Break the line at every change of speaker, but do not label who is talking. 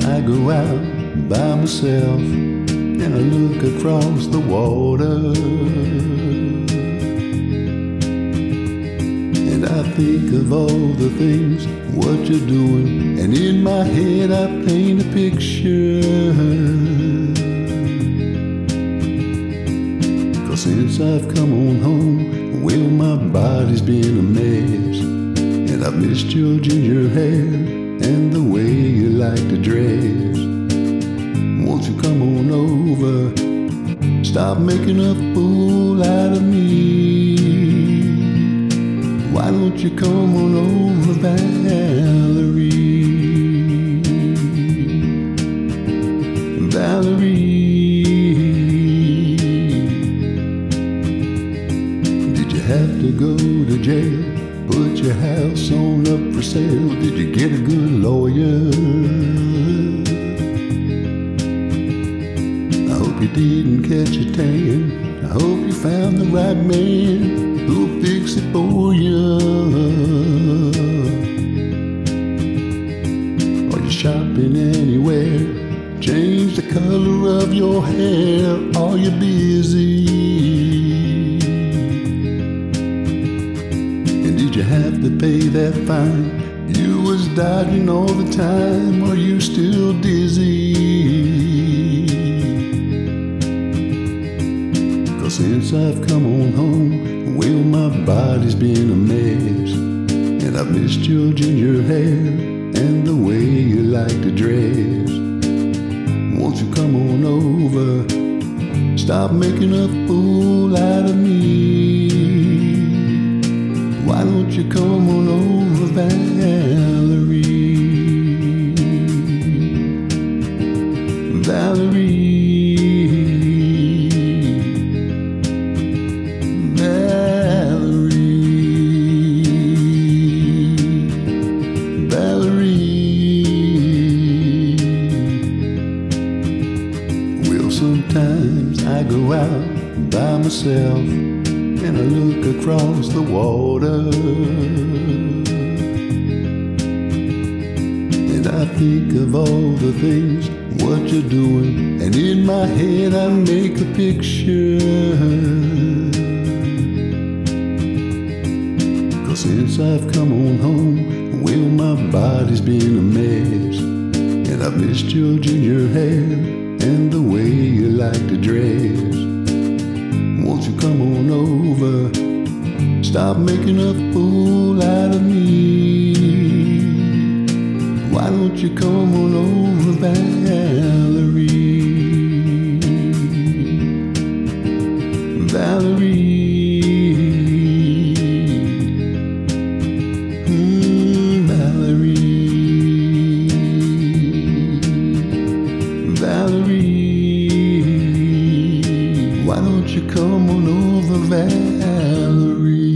I go out by myself and I look across the water, and I think of all the things, what you're doing, and in my head I paint a picture. 'Cause since I've come on home, well, my body's been a mess, and I've missed your ginger hair and the way you like to dress. Won't you come on over, stop making a fool out of me. Why don't you come on over, Valerie? Valerie, did you have to go to jail? Put your house on up for sale? Did you get a good lawyer? I hope you didn't catch a tan. I hope you found the right man who'll fix it for you. Are you shopping anywhere? Change the color of your hair. Are you busy? And did you have to pay that fine? You was dodging all the time. Are you still dizzy? Since I've come on home, well, my body's been a mess, and I've missed your ginger hair and the way you like to dress. Won't you come on over, stop making a fool out of me. Why don't you come on over, Valerie? Valerie, sometimes I go out by myself and I look across the water, and I think of all the things, what you're doing, and in my head I make a picture. 'Cause since I've come on home, well, my body's been a mess, and I've missed your ginger hair and the way you like to dress. Won't you come on over, stop making a fool out of me. Why don't you come on over, Valerie? Valerie, Valerie, Valerie, why don't you come on over, Valerie?